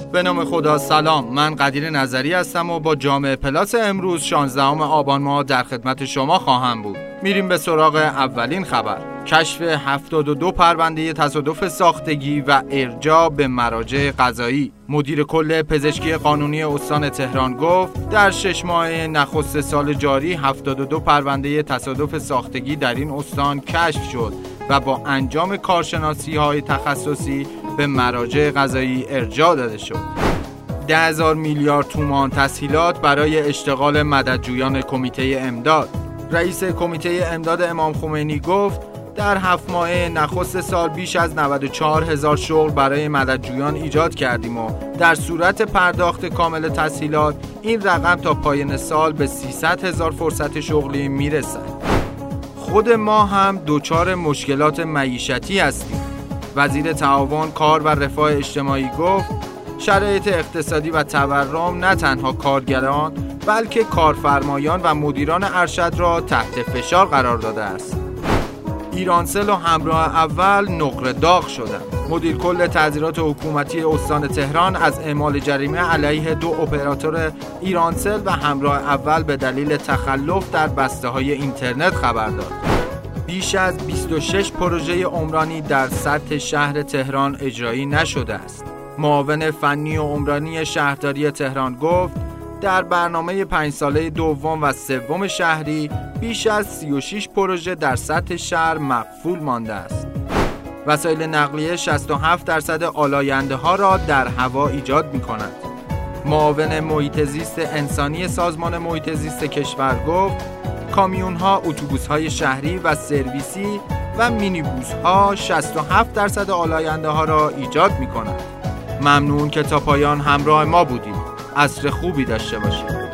به نام خدا. سلام، من قدیر نظری هستم و با جامعه پلاس امروز 16 آبان ماه در خدمت شما خواهم بود. میریم به سراغ اولین خبر. کشف 72 پرونده تصادف ساختگی و ارجاع به مراجع قضایی. مدیر کل پزشکی قانونی استان تهران گفت در 6 ماه نخست سال جاری 72 پرونده تصادف ساختگی در این استان کشف شد و با انجام کارشناسی‌های تخصصی به مراجع قضایی ارجاع داده شد. 10,000 میلیارد تومان تسهیلات برای اشتغال مددجویان کمیته امداد. رئیس کمیته امداد امام خمینی گفت در 7 ماه نخست سال بیش از 94,000 شغل برای مددجویان ایجاد کردیم و در صورت پرداخت کامل تسهیلات این رقم تا پایان سال به 300,000 فرصت شغلی میرسد. خود ما هم دچار مشکلات معیشتی هستیم. وزیر تعاون، کار و رفاه اجتماعی گفت شرایط اقتصادی و تورم نه تنها کارگران بلکه کارفرمایان و مدیران ارشد را تحت فشار قرار داده است. ایرانسل و همراه اول نقره داغ شدند. مدیر کل تعذیرات حکومتی استان تهران از اعمال جریمه علیه 2 اپراتور ایرانسل و همراه اول به دلیل تخلف در بسته‌های اینترنت خبر داد. بیش از 26 پروژه عمرانی در سطح شهر تهران اجرایی نشده است. معاون فنی و عمرانی شهرداری تهران گفت در برنامه 5 ساله دوم و سوم شهری بیش از 36 پروژه در سطح شهر مقفول مانده است. وسایل نقلیه 67% آلاینده ها را در هوا ایجاد می کند. معاون محیط زیست انسانی سازمان محیط زیست کشور گفت کامیون ها، اتوبوس های شهری و سرویسی و مینیبوس ها 67% آلاینده ها را ایجاد می کند. ممنون که تا پایان همراه ما بودید. عصر خوبی داشته باشید.